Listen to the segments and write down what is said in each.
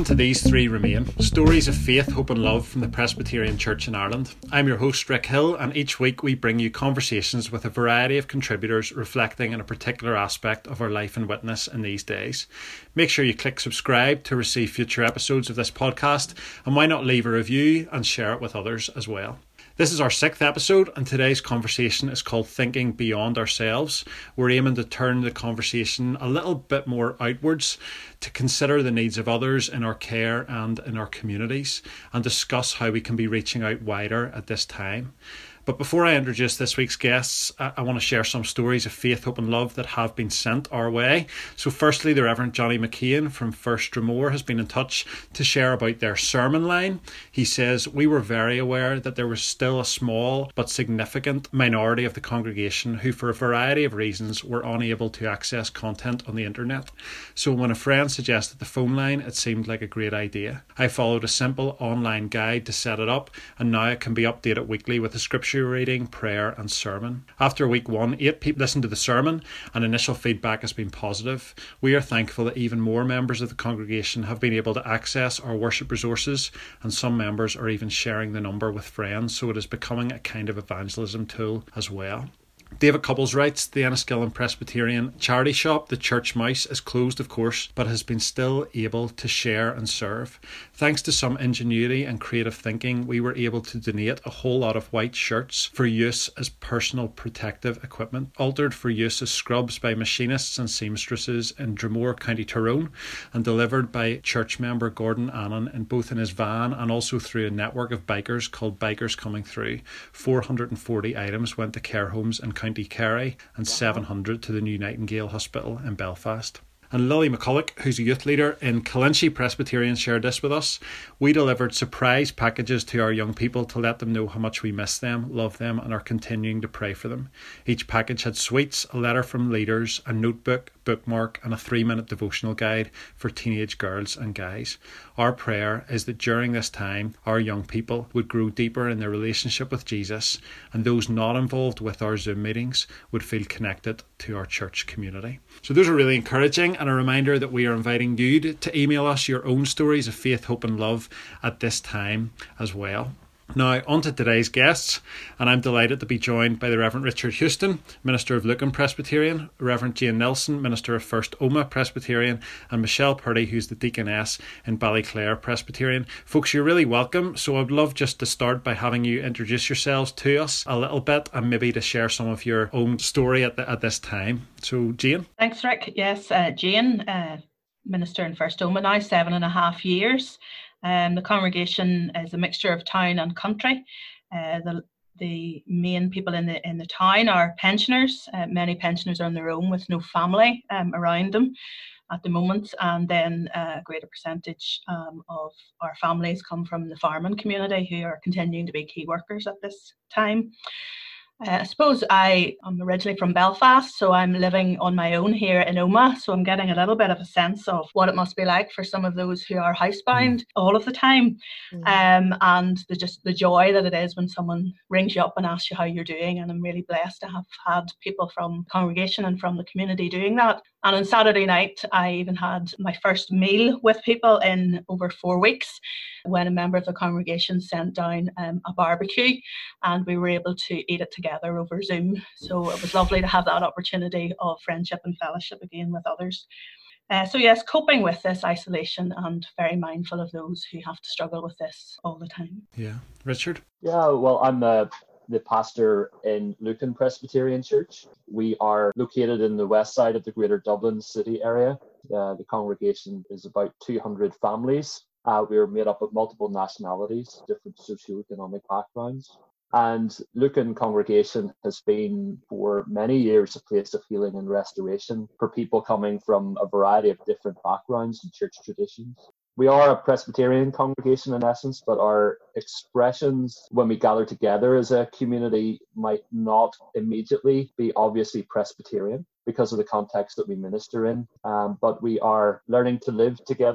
Welcome to These Three Remain, stories of faith, hope and love from the Presbyterian Church in Ireland. I'm your host Rick Hill, and each week we bring you conversations with a variety of contributors reflecting on a particular aspect of our life and witness in these days. Make sure you click subscribe to receive future episodes of this podcast, and why not leave a review and share it with others as well. This is our 6th episode, and today's conversation is called Thinking Beyond Ourselves. We're aiming to turn the conversation a little bit more outwards to consider the needs of others in our care and in our communities, and discuss how we can be reaching out wider at this time. But before I introduce this week's guests, I want to share some stories of faith, hope and love that have been sent our way. So firstly, the Reverend Johnny McKeon from First Dromore has been in touch to share about their sermon line. He says, "We were very aware that there was still a small but significant minority of the congregation who for a variety of reasons were unable to access content on the internet. So when a friend suggested the phone line, it seemed like a great idea. I followed a simple online guide to set it up, and now it can be updated weekly with a scripture reading, prayer and sermon. After week 1, 8 people listened to the sermon and initial feedback has been positive. We are thankful that even more members of the congregation have been able to access our worship resources, and some members are even sharing the number with friends, so it is becoming a kind of evangelism tool as well." David Couples writes, "The Enniskillen Presbyterian charity shop, the Church Mouse, is closed of course, but has been still able to share and serve. Thanks to some ingenuity and creative thinking, we were able to donate a whole lot of white shirts for use as personal protective equipment, altered for use as scrubs by machinists and seamstresses in Dromore, County Tyrone, and delivered by church member Gordon Annan in both in his van and also through a network of bikers called Bikers Coming Through. 440 items went to care homes in County Kerry and 700 to the New Nightingale Hospital in Belfast." And Lily McCulloch, who's a youth leader in Killinchy Presbyterian, shared this with us. "We delivered surprise packages to our young people to let them know how much we miss them, love them and are continuing to pray for them. Each package had sweets, a letter from leaders, a notebook, bookmark and a 3-minute devotional guide for teenage girls and guys. Our prayer is that during this time our young people would grow deeper in their relationship with Jesus, and those not involved with our Zoom meetings would feel connected to our church community." So those are really encouraging, and a reminder that we are inviting you to email us your own stories of faith, hope and love at this time as well. Now, on to today's guests, and I'm delighted to be joined by the Reverend Richard Houston, Minister of Lucan Presbyterian, Reverend Jane Nelson, Minister of First Omagh Presbyterian, and Michelle Purdy, who's the Deaconess in Ballyclare Presbyterian. Folks, you're really welcome, so I'd love just to start by having you introduce yourselves to us a little bit, and maybe to share some of your own story at this time. So, Jane? Thanks, Rick. Yes, Jane, Minister in First Omagh now, 7.5 years. The congregation is a mixture of town and country. The main people in the town are pensioners. Many pensioners are on their own with no family around them at the moment, and then a greater percentage of our families come from the farming community, who are continuing to be key workers at this time. I suppose I am originally from Belfast, so I'm living on my own here in Omagh, so I'm getting a little bit of a sense of what it must be like for some of those who are housebound all of the time, and the joy that it is when someone rings you up and asks you how you're doing. And I'm really blessed to have had people from congregation and from the community doing that. And on Saturday night, I even had my first meal with people in over 4 weeks, when a member of the congregation sent down a barbecue, and we were able to eat it together over Zoom. So it was lovely to have that opportunity of friendship and fellowship again with others. So yes, coping with this isolation, and very mindful of those who have to struggle with this all the time. Yeah. Richard? Yeah, well, I'm the pastor in Lucan Presbyterian Church. We are located in the west side of the Greater Dublin city area. The congregation is about 200 families. We are made up of multiple nationalities, different socioeconomic backgrounds. And Lucan congregation has been for many years a place of healing and restoration for people coming from a variety of different backgrounds and church traditions. We are a Presbyterian congregation in essence, but our expressions when we gather together as a community might not immediately be obviously Presbyterian because of the context that we minister in. But we are learning to live together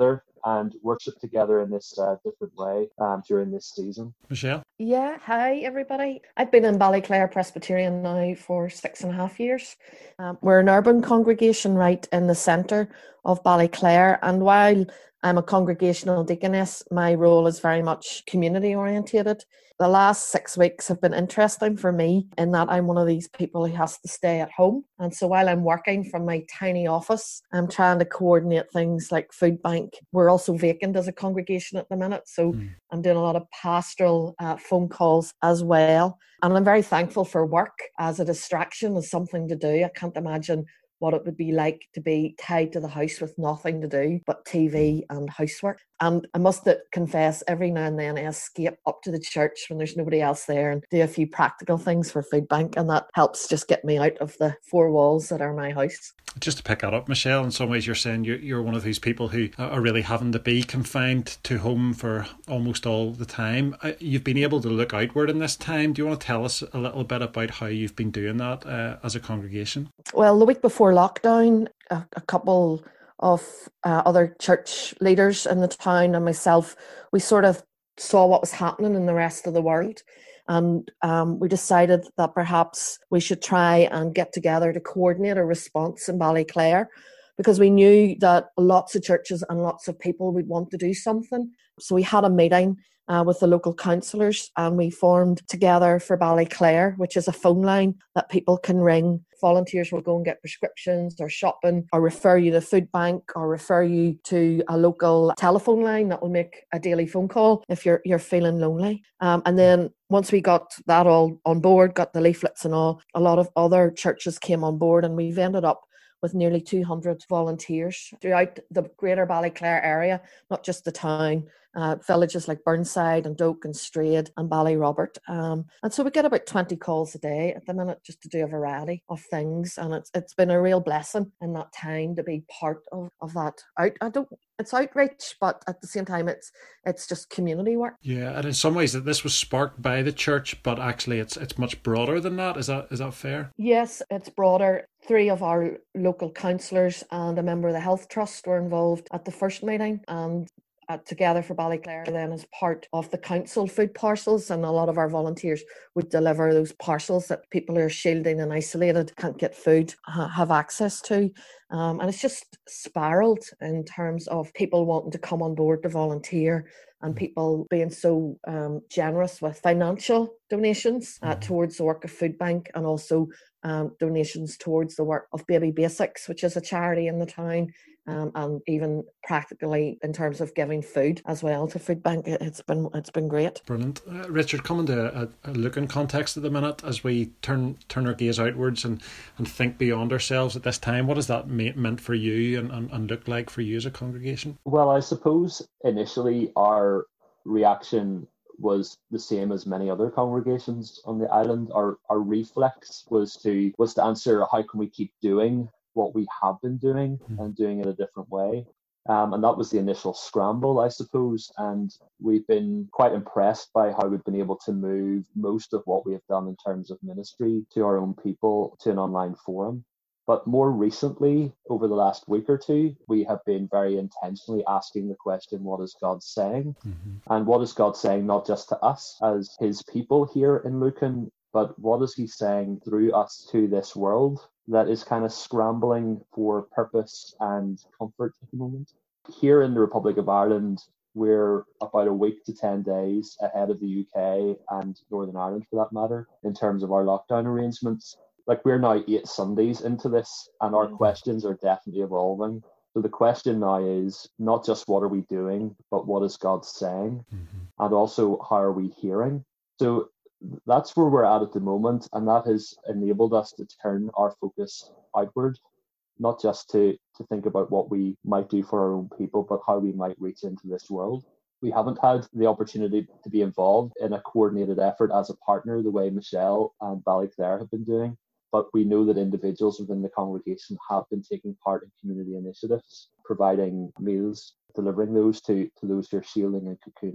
and worship together in this different way during this season. Michelle? Yeah, hi everybody. I've been in Ballyclare Presbyterian now for 6.5 years. We're an urban congregation right in the centre of Ballyclare, and while I'm a congregational deaconess, my role is very much community orientated. The last 6 weeks have been interesting for me in that I'm one of these people who has to stay at home. And so while I'm working from my tiny office, I'm trying to coordinate things like food bank. We're also vacant as a congregation at the minute, so I'm doing a lot of pastoral phone calls as well. And I'm very thankful for work as a distraction, as something to do. I can't imagine what it would be like to be tied to the house with nothing to do but TV and housework. And I must confess, every now and then I escape up to the church when there's nobody else there and do a few practical things for food bank, and that helps just get me out of the four walls that are my house. Just to pick that up, Michelle, in some ways you're saying you're one of these people who are really having to be confined to home for almost all the time. You've been able to look outward in this time. Do you want to tell us a little bit about how you've been doing that as a congregation? Well, the week before lockdown, a couple of other church leaders in the town and myself, we sort of saw what was happening in the rest of the world. And we decided that perhaps we should try and get together to coordinate a response in Ballyclare, because we knew that lots of churches and lots of people would want to do something. So we had a meeting with the local councillors, and we formed Together for Ballyclare, which is a phone line that people can ring. Volunteers will go and get prescriptions or shopping, or refer you to food bank, or refer you to a local telephone line that will make a daily phone call if you're feeling lonely. And then once we got that all on board, got the leaflets and all, a lot of other churches came on board, and we've ended up with nearly 200 volunteers throughout the greater Ballyclare area, not just the town, villages like Burnside and Doak and Strayed and Ballyrobert. And so we get about 20 calls a day at the minute just to do a variety of things. And it's been a real blessing in that time to be part of that. It's outreach, but at the same time, it's just community work. Yeah, and in some ways that this was sparked by the church, but actually it's much broader than that. Is that fair? Yes, it's broader. 3 of our local councillors and a member of the Health Trust were involved at the first meeting, and Together for Ballyclare then is part of the council food parcels, and a lot of our volunteers would deliver those parcels that people who are shielding and isolated, can't get food, have access to. And it's just spiralled in terms of people wanting to come on board to volunteer, and people being so generous with financial donations towards the work of Food Bank, and also donations towards the work of Baby Basics, which is a charity in the town, and even practically in terms of giving food as well to Food Bank. It's been great. Brilliant. Richard, coming to a looking context at the minute as we turn our gaze outwards and think beyond ourselves at this time, what has that meant for you and looked like for you as a congregation? Well, I suppose initially our reaction was the same as many other congregations on the island. Our reflex was to answer, how can we keep doing what we have been doing and doing it a different way? And that was the initial scramble, I suppose. And we've been quite impressed by how we've been able to move most of what we have done in terms of ministry to our own people, to an online forum. But more recently, over the last week or two, we have been very intentionally asking the question, what is God saying? And what is God saying, not just to us as his people here in Lucan, but what is he saying through us to this world that is kind of scrambling for purpose and comfort at the moment? Here in the Republic of Ireland, we're about a week to 10 days ahead of the UK and Northern Ireland, for that matter, in terms of our lockdown arrangements. Like, we're now 8 Sundays into this, and our questions are definitely evolving. So the question now is not just what are we doing, but what is God saying? And also, how are we hearing? So that's where we're at the moment, and that has enabled us to turn our focus outward, not just to think about what we might do for our own people, but how we might reach into this world. We haven't had the opportunity to be involved in a coordinated effort as a partner the way Michelle and Ballyclare have been doing, but we know that individuals within the congregation have been taking part in community initiatives, providing meals, delivering those to those who are shielding and cocooning.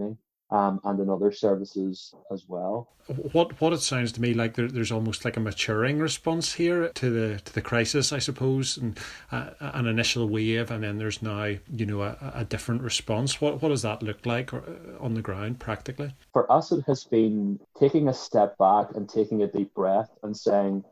and in other services as well. What it sounds to me like there's almost like a maturing response here to the crisis, I suppose, and an initial wave, and then there's now a different response. What does that look like on the ground practically? For us, it has been taking a step back and taking a deep breath and saying,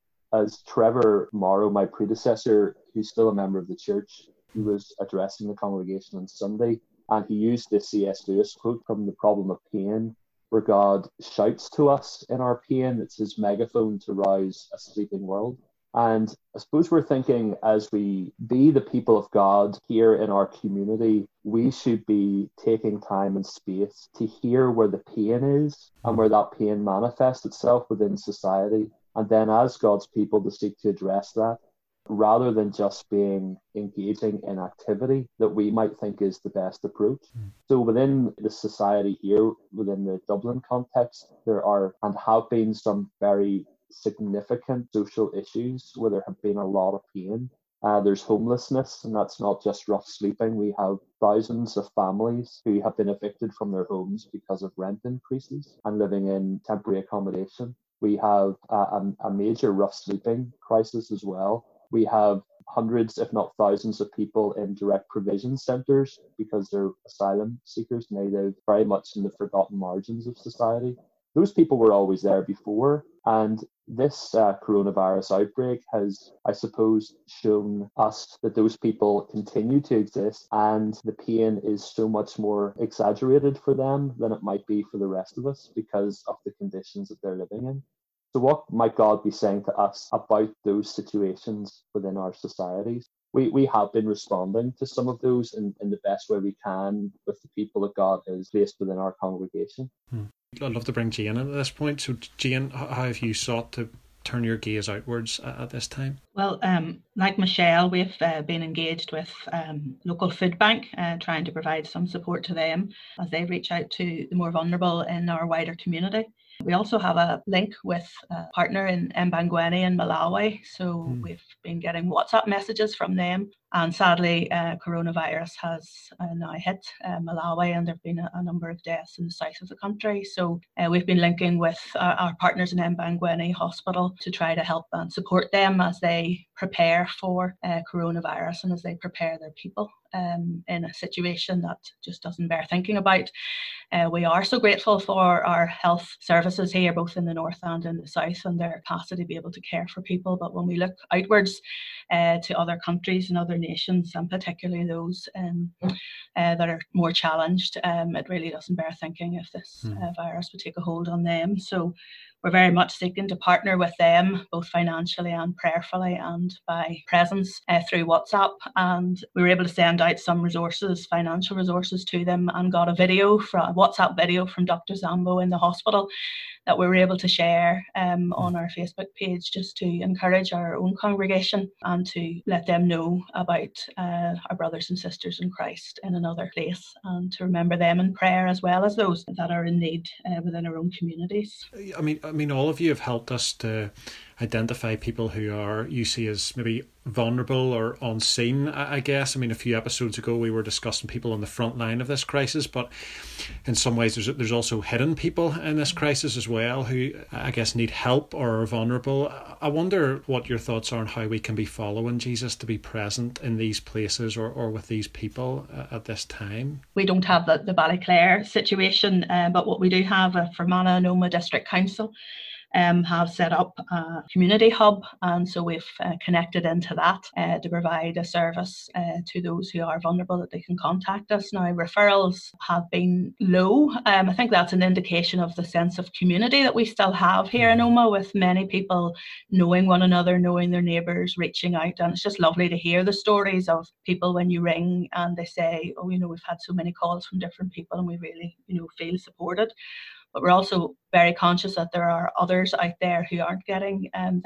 as Trevor Morrow, my predecessor, who's still a member of the church, he was addressing the congregation on Sunday, and he used the C.S. Lewis quote from The Problem of Pain, where God shouts to us in our pain. It's his megaphone to rouse a sleeping world. And I suppose we're thinking, as we be the people of God here in our community, we should be taking time and space to hear where the pain is and where that pain manifests itself within society. And then as God's people to seek to address that, rather than just being engaging in activity that we might think is the best approach. So within the society here, within the Dublin context, there are and have been some very significant social issues where there have been a lot of pain. There's homelessness, and that's not just rough sleeping. We have thousands of families who have been evicted from their homes because of rent increases and living in temporary accommodation. We have a major rough sleeping crisis as well. We have hundreds, if not thousands, of people in direct provision centres because they're asylum seekers and they live very much in the forgotten margins of society. Those people were always there before, and this coronavirus outbreak has, I suppose, shown us that those people continue to exist, and the pain is so much more exaggerated for them than it might be for the rest of us because of the conditions that they're living in. So what might God be saying to us about those situations within our societies? We have been responding to some of those in the best way we can with the people that God has placed within our congregation. I'd love to bring Jane in at this point. So Jane, how have you sought to turn your gaze outwards at this time? Well, like Michelle, we've been engaged with local food bank, trying to provide some support to them as they reach out to the more vulnerable in our wider community. We also have a link with a partner in Mbangweni in Malawi, so we've been getting WhatsApp messages from them. And sadly, coronavirus has now hit Malawi, and there have been a number of deaths in the south of the country. So we've been linking with our partners in Mbangweni Hospital to try to help and support them as they prepare for coronavirus and as they prepare their people in a situation that just doesn't bear thinking about. We are so grateful for our health services here, both in the north and in the south, and their capacity to be able to care for people. But when we look outwards to other countries and other nations, and particularly those that are more challenged, it really doesn't bear thinking if this virus would take a hold on them. So we're very much seeking to partner with them, both financially and prayerfully and by presence through WhatsApp. And we were able to send out some resources, financial resources to them, and got a WhatsApp video from Dr. Zambo in the hospital that we were able to share on our Facebook page, just to encourage our own congregation and to let them know about our brothers and sisters in Christ in another place, and to remember them in prayer as well as those that are in need within our own communities. I mean, all of you have helped us to identify people who are, you see, as maybe vulnerable or unseen, I guess. I mean, a few episodes ago we were discussing people on the front line of this crisis, but in some ways there's also hidden people in this crisis as well who, I guess, need help or are vulnerable. I wonder what your thoughts are on how we can be following Jesus to be present in these places or with these people at this time. We don't have the Ballyclare situation, but what we do have, Fermanagh and Omagh District Council have set up a community hub, and so we've connected into that to provide a service to those who are vulnerable, that they can contact us. Now, referrals have been low. I think that's an indication of the sense of community that we still have here in Omagh, with many people knowing one another, knowing their neighbours, reaching out. And it's just lovely to hear the stories of people when you ring and they say, oh, we've had so many calls from different people and we really, feel supported. But we're also very conscious that there are others out there who aren't getting the help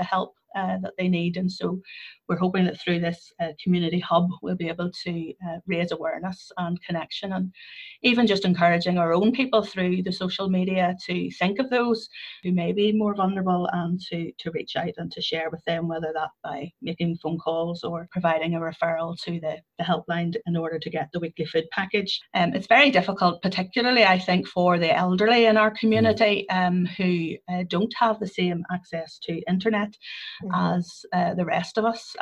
that they need. And so we're hoping that through this community hub, we'll be able to raise awareness and connection, and even just encouraging our own people through the social media to think of those who may be more vulnerable and to reach out and to share with them, whether that by making phone calls or providing a referral to the helpline in order to get the weekly food package. It's very difficult, particularly I think for the elderly in our community who don't have the same access to internet as the rest of us.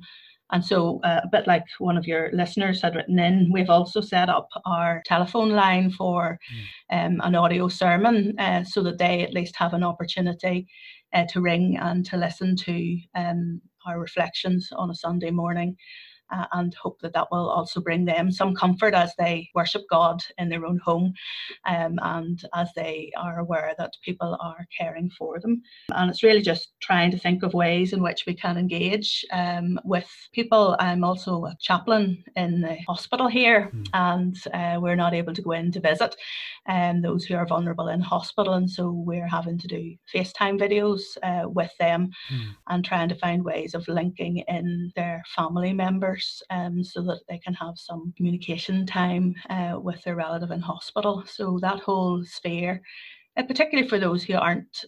And so a bit like one of your listeners had written in, we've also set up our telephone line for an audio sermon so that they at least have an opportunity to ring and to listen to our reflections on a Sunday morning. And hope that will also bring them some comfort as they worship God in their own home, and as they are aware that people are caring for them. And it's really just trying to think of ways in which we can engage with people. I'm also a chaplain in the hospital here, and we're not able to go in to visit those who are vulnerable in hospital, and so we're having to do FaceTime videos with them and trying to find ways of linking in their family members so that they can have some communication time with their relative in hospital. So that whole sphere, particularly for those who aren't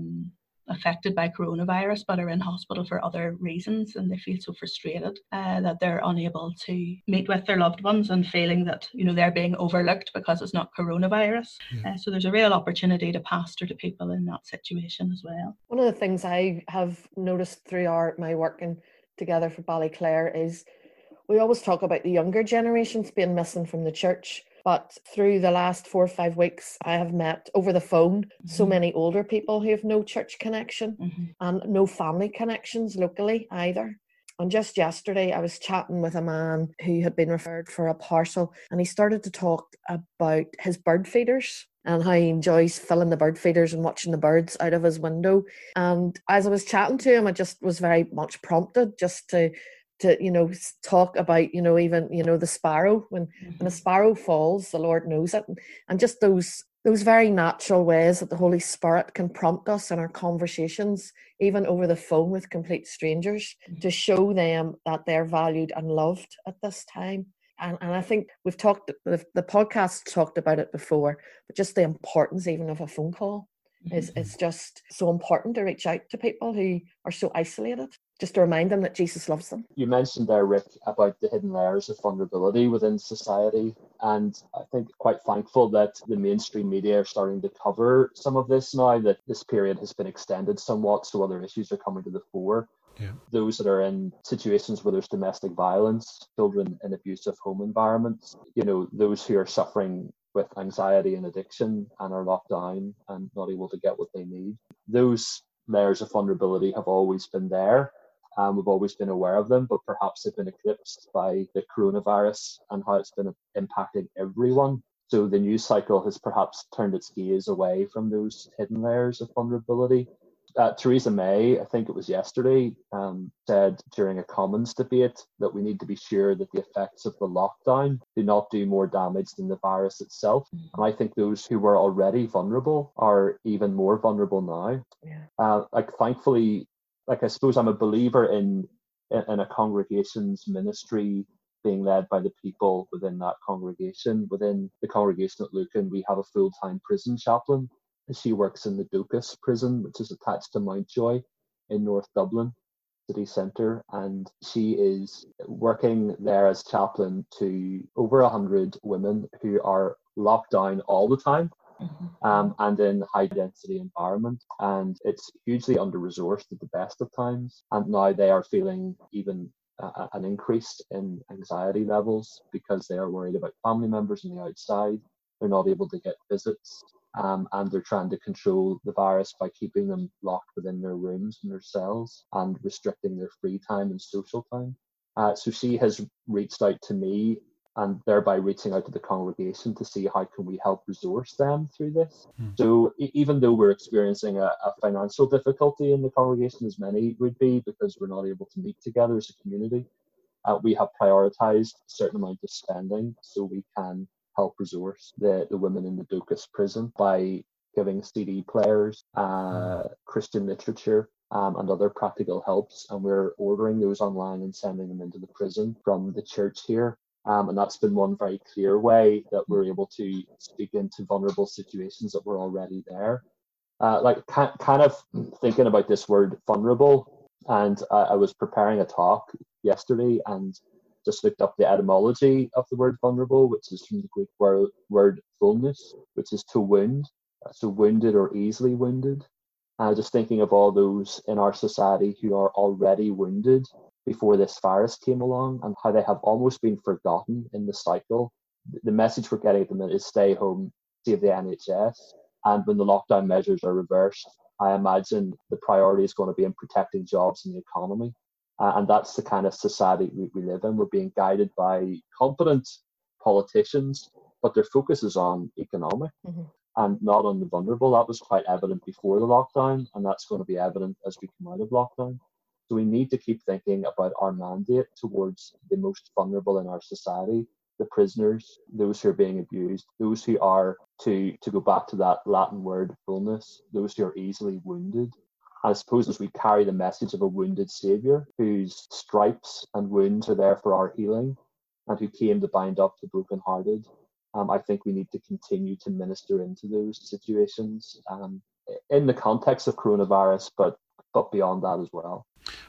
affected by coronavirus but are in hospital for other reasons, and they feel so frustrated that they're unable to meet with their loved ones and feeling that they're being overlooked because it's not coronavirus. So there's a real opportunity to pastor to people in that situation as well. One of the things I have noticed through my working together for Ballyclare is we always talk about the younger generations being missing from the church, but through the last 4 or 5 weeks, I have met over the phone so many older people who have no church connection and no family connections locally either. And just yesterday, I was chatting with a man who had been referred for a parcel, and he started to talk about his bird feeders and how he enjoys filling the bird feeders and watching the birds out of his window. And as I was chatting to him, I just was very much prompted just to talk about, even, the sparrow. When a sparrow falls, the Lord knows it. And just those very natural ways that the Holy Spirit can prompt us in our conversations, even over the phone with complete strangers, to show them that they're valued and loved at this time. And I think we've talked, the podcast talked about it before, but just the importance even of a phone call is just so important to reach out to people who are so isolated, just to remind them that Jesus loves them. You mentioned there, Rick, about the hidden layers of vulnerability within society, and I think quite thankful that the mainstream media are starting to cover some of this now, that this period has been extended somewhat, so other issues are coming to the fore. Those that are in situations where there's domestic violence, children in abusive home environments, those who are suffering with anxiety and addiction and are locked down and not able to get what they need. Those layers of vulnerability have always been there. We've always been aware of them, but perhaps they've been eclipsed by the coronavirus and how it's been impacting everyone. So the news cycle has perhaps turned its gaze away from those hidden layers of vulnerability. Theresa May, I think it was yesterday, said during a Commons debate that we need to be sure that the effects of the lockdown do not do more damage than the virus itself. And I think those who were already vulnerable are even more vulnerable now. Thankfully, I suppose I'm a believer in a congregation's ministry being led by the people within that congregation. Within the congregation at Lucan, we have a full-time prison chaplain. She works in the Docus prison, which is attached to Mountjoy in North Dublin city centre, and she is working there as chaplain to over 100 women who are locked down all the time. And in high density environment, and it's hugely under-resourced at the best of times, and now they are feeling even an increase in anxiety levels because they are worried about family members on the outside. They're not able to get visits, and they're trying to control the virus by keeping them locked within their rooms and their cells and restricting their free time and social time. So she has reached out to me, and thereby reaching out to the congregation to see how can we help resource them through this. So even though we're experiencing a financial difficulty in the congregation, as many would be, because we're not able to meet together as a community, we have prioritised a certain amount of spending so we can help resource the women in the Docus prison by giving CD players, Christian literature, and other practical helps, and we're ordering those online and sending them into the prison from the church here. And that's been one very clear way that we're able to speak into vulnerable situations that were already there. Kind of thinking about this word vulnerable, and I was preparing a talk yesterday and just looked up the etymology of the word vulnerable, which is from the Greek word vulnus, which is to wound, so wounded or easily wounded. Just thinking of all those in our society who are already wounded before this virus came along, and how they have almost been forgotten in the cycle. The message we're getting at the minute is stay home, save the NHS. And when the lockdown measures are reversed, I imagine the priority is going to be in protecting jobs and the economy. And that's the kind of society we live in. We're being guided by competent politicians, but their focus is on economic and not on the vulnerable. That was quite evident before the lockdown, and that's going to be evident as we come out of lockdown. So we need to keep thinking about our mandate towards the most vulnerable in our society, the prisoners, those who are being abused, those who are, to go back to that Latin word, vulnus, those who are easily wounded. I suppose as we carry the message of a wounded Saviour, whose stripes and wounds are there for our healing, and who came to bind up the brokenhearted, I think we need to continue to minister into those situations in the context of coronavirus, but beyond that as well.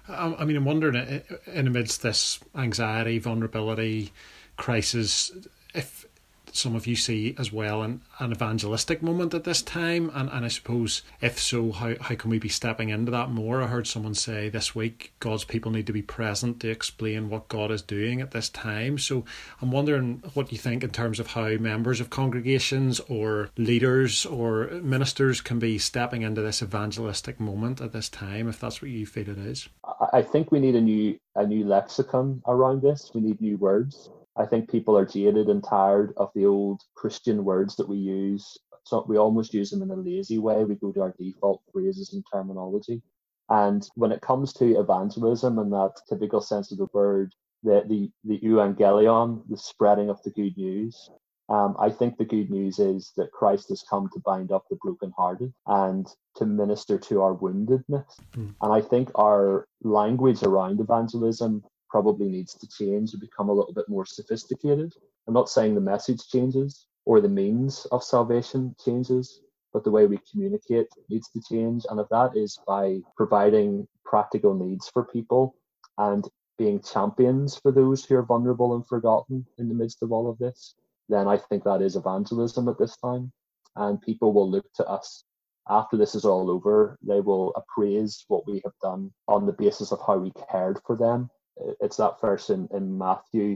I mean, I'm wondering, in amidst this anxiety, vulnerability, crisis, if some of you see as well an evangelistic moment at this time, and I suppose if so, how can we be stepping into that more? I heard someone say this week God's people need to be present to explain what God is doing at this time. So I'm wondering what you think in terms of how members of congregations or leaders or ministers can be stepping into this evangelistic moment at this time, if that's what you feel it is. I think we need a new lexicon around this. We need new words. I think people are jaded and tired of the old Christian words that we use. So we almost use them in a lazy way. We go to our default phrases and terminology. And when it comes to evangelism and that typical sense of the word, the euangelion, the spreading of the good news, I think the good news is that Christ has come to bind up the brokenhearted and to minister to our woundedness. And I think our language around evangelism probably needs to change and become a little bit more sophisticated. I'm not saying the message changes or the means of salvation changes, but the way we communicate needs to change. And if that is by providing practical needs for people and being champions for those who are vulnerable and forgotten in the midst of all of this, then I think that is evangelism at this time. And people will look to us after this is all over. They will appraise what we have done on the basis of how we cared for them. It's that verse in Matthew,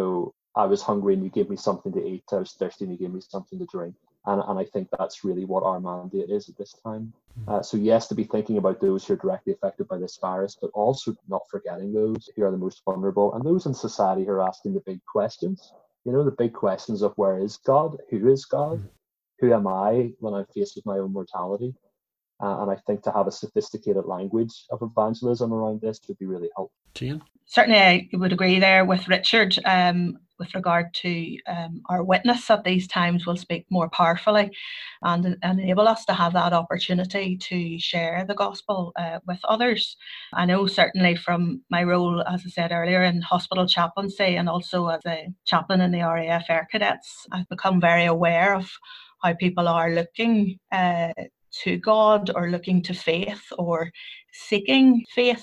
I was hungry and you gave me something to eat. I was thirsty and you gave me something to drink. And I think that's really what our mandate is at this time. So yes, to be thinking about those who are directly affected by this virus, but also not forgetting those who are the most vulnerable and those in society who are asking the big questions. The big questions of where is God? Who is God? Who am I when I'm faced with my own mortality? And I think to have a sophisticated language of evangelism around this would be really helpful. Jane? Certainly, I would agree there with Richard with regard to our witness at these times will speak more powerfully and enable us to have that opportunity to share the gospel with others. I know certainly from my role, as I said earlier, in hospital chaplaincy and also as a chaplain in the RAF Air Cadets, I've become very aware of how people are looking to God or looking to faith or seeking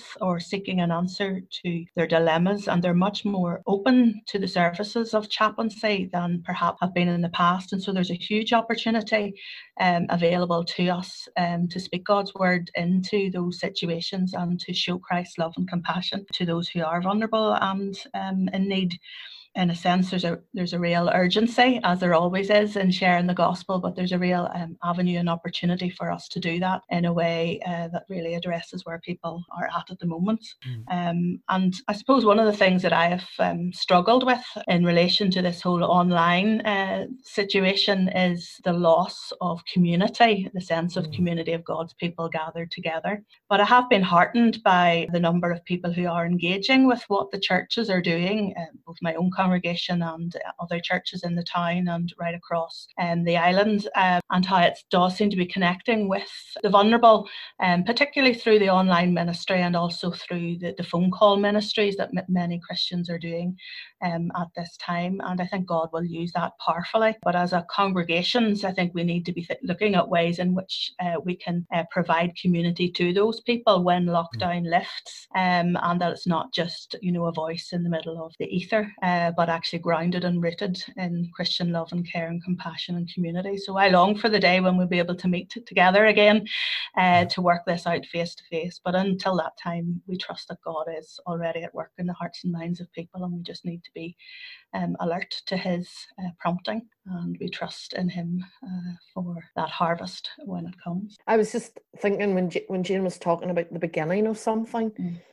an answer to their dilemmas, and they're much more open to the services of chaplaincy than perhaps have been in the past. And so there's a huge opportunity available to us to speak God's word into those situations and to show Christ's love and compassion to those who are vulnerable and in need. In a sense, there's a real urgency, as there always is, in sharing the gospel, but there's a real avenue and opportunity for us to do that in a way that really addresses where people are at the moment. And I suppose one of the things that I have struggled with in relation to this whole online situation is the loss of community, the sense of community of God's people gathered together. But I have been heartened by the number of people who are engaging with what the churches are doing, both both my own congregation and other churches in the town and right across the island, and how it does seem to be connecting with the vulnerable, particularly through the online ministry and also through the phone call ministries that many Christians are doing at this time. And I think God will use that powerfully. But as a congregations, I think we need to be looking at ways in which we can provide community to those people when lockdown lifts, and that it's not just, a voice in the middle of the ether, but actually grounded and rooted in Christian love and care and compassion and community. So I long for the day when we'll be able to meet together again to work this out face to face. But until that time, we trust that God is already at work in the hearts and minds of people, and we just need to be alert to his prompting, and we trust in him for that harvest when it comes. I was just thinking when Jane was talking about the beginning of something,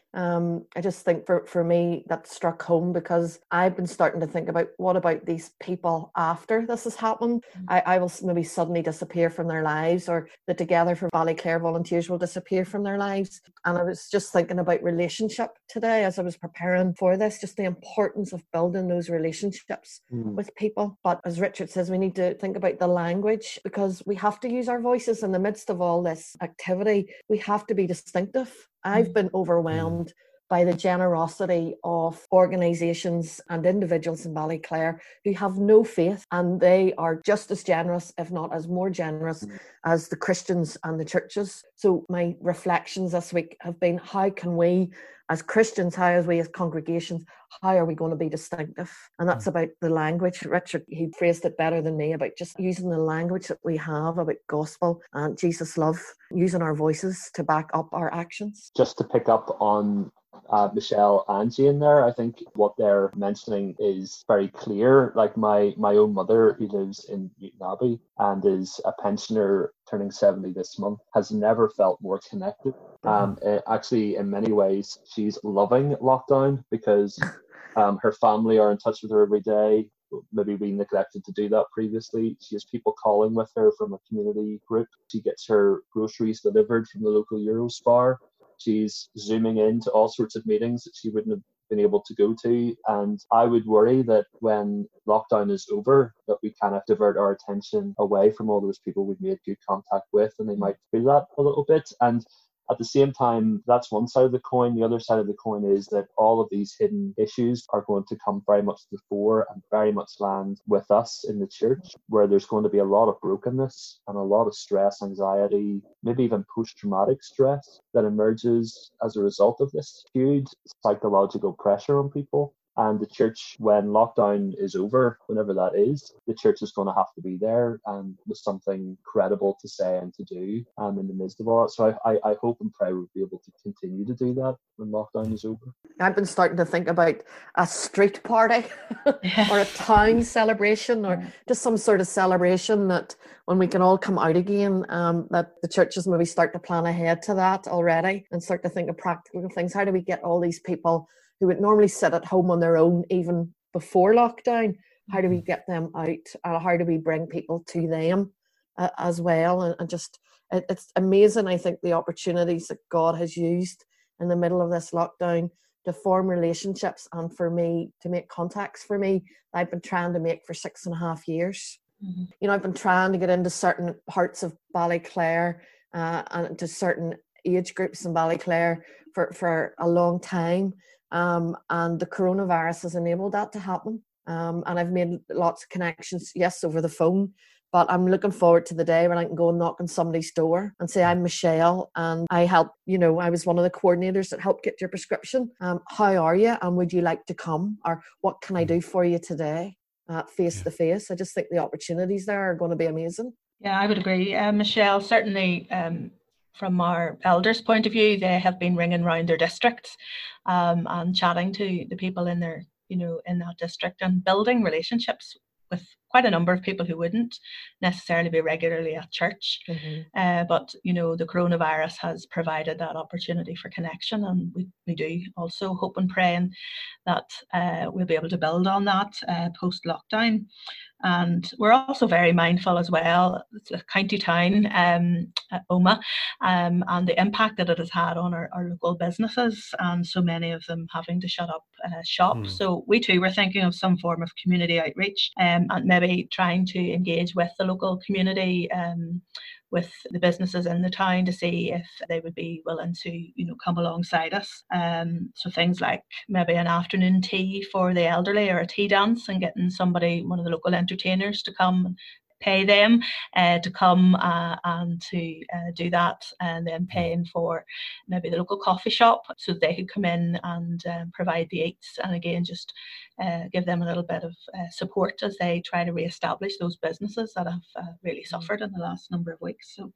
I just think for me that struck home, because I've been starting to think about what about these people after this has happened. I will maybe suddenly disappear from their lives, or the Together for Ballyclare volunteers will disappear from their lives. And I was just thinking about relationship today as I was preparing for this, just the importance of building those relationships with people. But as Richard says, we need to think about the language, because we have to use our voices in the midst of all this activity. We have to be distinctive. I've been overwhelmed by the generosity of organisations and individuals in Ballyclare who have no faith, and they are just as generous, if not as more generous, as the Christians and the churches. So my reflections this week have been, how can we as Christians, how as we as congregations, how are we going to be distinctive? And that's about the language. Richard, he phrased it better than me, about just using the language that we have about gospel and Jesus' love, using our voices to back up our actions. Just to pick up on Michelle and Jane there, I think what they're mentioning is very clear. Like my own mother, who lives in Newton Abbey and is a pensioner turning 70 this month, has never felt more connected. Actually, in many ways, she's loving lockdown, because her family are in touch with her every day. Maybe we neglected to do that previously. She has people calling with her from a community group. She gets her groceries delivered from the local Eurospar. She's zooming into all sorts of meetings that she wouldn't have been able to go to. And I would worry that when lockdown is over, that we kind of divert our attention away from all those people we've made good contact with, and they might feel that a little bit. And at the same time, that's one side of the coin. The other side of the coin is that all of these hidden issues are going to come very much to the fore and very much land with us in the church, where there's going to be a lot of brokenness and a lot of stress, anxiety, maybe even post-traumatic stress that emerges as a result of this huge psychological pressure on people. And the church, when lockdown is over, whenever that is, the church is going to have to be there and with something credible to say and to do in the midst of all that. So I hope and pray we'll be able to continue to do that when lockdown is over. I've been starting to think about a street party or a town celebration, or just some sort of celebration that when we can all come out again, that the churches maybe start to plan ahead to that already and start to think of practical things. How do we get all these people who would normally sit at home on their own even before lockdown, how do we get them out? How do we bring people to them as well? And just, it's amazing, I think, the opportunities that God has used in the middle of this lockdown to form relationships and for me to make contacts for me that I've been trying to make for 6.5 years. I've been trying to get into certain parts of Ballyclare and to certain age groups in Ballyclare for a long time. And the coronavirus has enabled that to happen. And I've made lots of connections, yes, over the phone, but I'm looking forward to the day when I can go and knock on somebody's door and say, I'm Michelle, and I help, I was one of the coordinators that helped get your prescription. How are you? And would you like to come? Or what can I do for you today? Face to face. I just think the opportunities there are going to be amazing. Yeah, I would agree. Michelle, certainly from our elders' point of view, they have been ringing around their districts and chatting to the people in their, in that district and building relationships with quite a number of people who wouldn't necessarily be regularly at church. But, you know, the coronavirus has provided that opportunity for connection, and we do also hope and pray that we'll be able to build on that post-lockdown. And we're also very mindful as well, it's a county town, Omagh, and the impact that it has had on our local businesses, and so many of them having to shut up shop. So we too were thinking of some form of community outreach, and maybe trying to engage with the local community, with the businesses in the town, to see if they would be willing to, you know, come alongside us. So things like maybe an afternoon tea for the elderly, or a tea dance, and getting one of the local entertainers to come and pay them to come and to do that, and then paying for maybe the local coffee shop so they could come in and provide the eats, and again just give them a little bit of support as they try to re-establish those businesses that have really suffered in the last number of weeks. So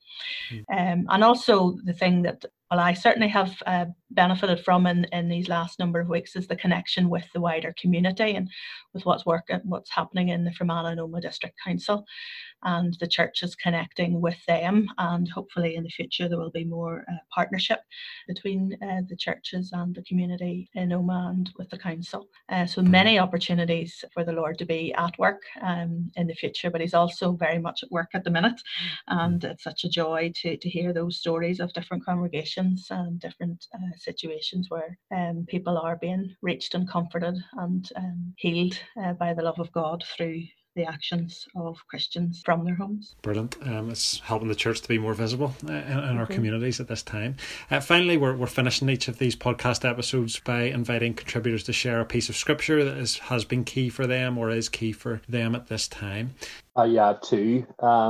and also the thing that, well, I certainly have benefited from in these last number of weeks, is the connection with the wider community, and with what's happening in the Fermanagh and Omagh District Council, and the church is connecting with them, and hopefully in the future there will be more partnership between the churches and the community in Omagh and with the council. So many opportunities for the Lord to be at work in the future, but he's also very much at work at the minute, and it's such a joy to hear those stories of different congregations and different situations where people are being reached and comforted and healed by the love of God through the actions of Christians from their homes. Brilliant. It's helping the church to be more visible in our communities at this time. Finally, we're finishing each of these podcast episodes by inviting contributors to share a piece of scripture that has been key for them, or is key for them at this time. I have two,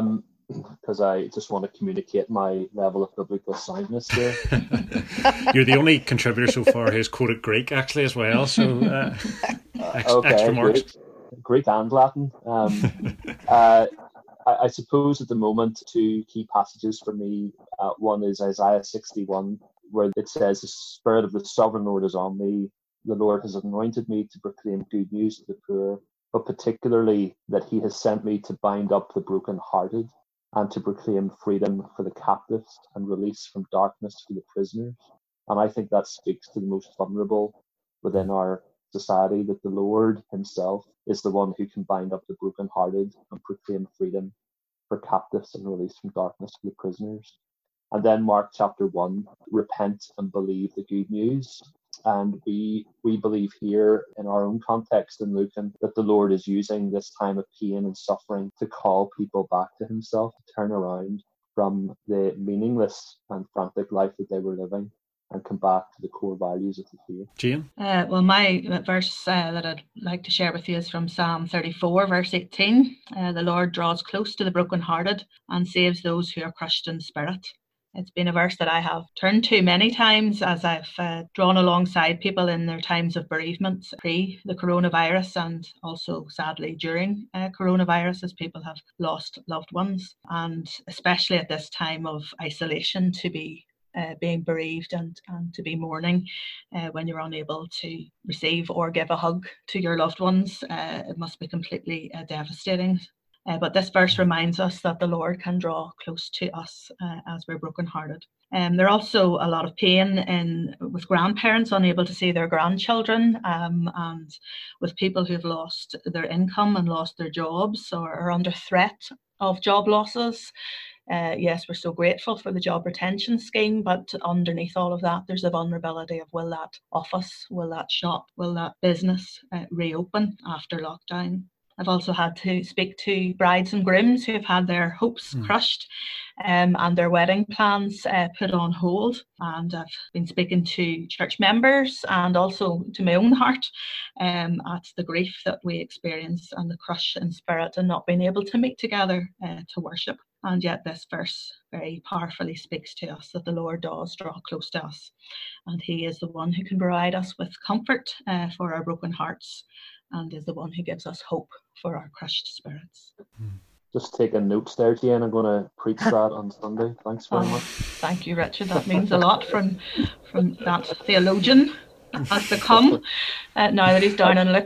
because I just want to communicate my level of biblical soundness here. You're the only contributor so far who's quoted Greek, actually, as well. So extra marks. Greek and Latin. I suppose at the moment, two key passages for me. One is Isaiah 61, where it says, "The Spirit of the Sovereign Lord is on me. The Lord has anointed me to proclaim good news to the poor, but particularly that he has sent me to bind up the brokenhearted, and to proclaim freedom for the captives and release from darkness for the prisoners." And I think that speaks to the most vulnerable within our society, that the Lord himself is the one who can bind up the brokenhearted and proclaim freedom for captives and release from darkness for the prisoners. And then Mark chapter 1, repent and believe the good news. And we believe here in our own context in Lucan that the Lord is using this time of pain and suffering to call people back to himself, to turn around from the meaningless and frantic life that they were living and come back to the core values of the faith. Jane? Well, my verse that I'd like to share with you is from Psalm 34, verse 18. The Lord draws close to the brokenhearted and saves those who are crushed in spirit. It's been a verse that I have turned to many times as I've drawn alongside people in their times of bereavement pre the coronavirus, and also sadly during coronavirus, as people have lost loved ones, and especially at this time of isolation, to be being bereaved and to be mourning when you're unable to receive or give a hug to your loved ones. It must be completely devastating. But this verse reminds us that the Lord can draw close to us as we're brokenhearted. There are also a lot of pain with grandparents unable to see their grandchildren, and with people who've lost their income and lost their jobs, or are under threat of job losses. Yes, we're so grateful for the job retention scheme, but underneath all of that, there's a vulnerability of, will that office, will that shop, will that business reopen after lockdown? I've also had to speak to brides and grooms who have had their hopes crushed and their wedding plans put on hold. And I've been speaking to church members and also to my own heart at the grief that we experience and the crush in spirit and not being able to meet together to worship. And yet this verse very powerfully speaks to us that the Lord does draw close to us, and he is the one who can provide us with comfort for our broken hearts, and is the one who gives us hope for our crushed spirits. Just taking notes there, Jane. I'm going to preach that on Sunday. Thanks very much. Thank you, Richard. That means a lot from that theologian has to come now that he's down and looking.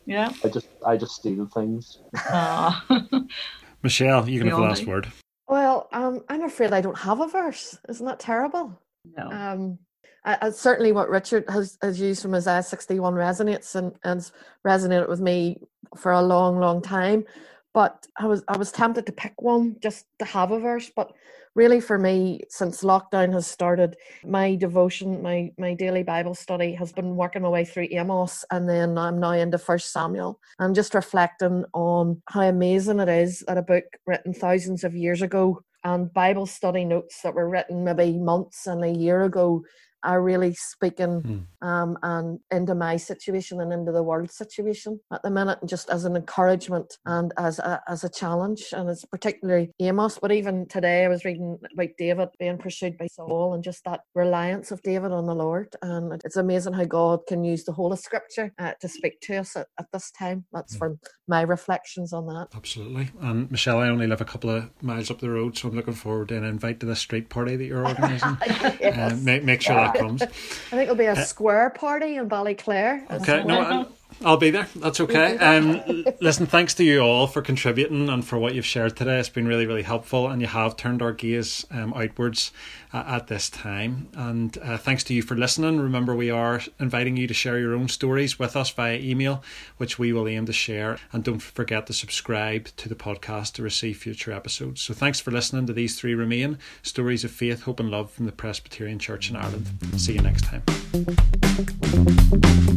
Yeah. I just steal things. Michelle, you can have the last do. word. Well, I'm afraid I don't have a verse. Isn't that terrible? No. Certainly what Richard has used from Isaiah 61 resonates and resonated with me for a long, long time. But I was tempted to pick one just to have a verse. But really for me, since lockdown has started, my devotion, my daily Bible study has been working my way through Amos, and then I'm now into 1 Samuel. I'm just reflecting on how amazing it is that a book written thousands of years ago and Bible study notes that were written maybe months and a year ago are really speaking and into my situation and into the world situation at the minute, and just as an encouragement and as a challenge. And it's particularly Amos, but even today I was reading about David being pursued by Saul and just that reliance of David on the Lord. And it's amazing how God can use the whole of Scripture to speak to us at this time. That's from my reflections on that. Absolutely. And Michelle, I only live a couple of miles up the road, so I'm looking forward to an invite to the street party that you're organising. Yes. Make sure that comes. I think it'll be a square party in Ballyclare. Okay, no, I'll be there. That's okay. Listen, thanks to you all for contributing and for what you've shared today. It's been really, really helpful, and you have turned our gaze outwards at this time. And thanks to you for listening. Remember, we are inviting you to share your own stories with us via email, which we will aim to share. And don't forget to subscribe to the podcast to receive future episodes. So thanks for listening to These Three Remain, Stories of Faith, Hope and Love from the Presbyterian Church in Ireland. See you next time.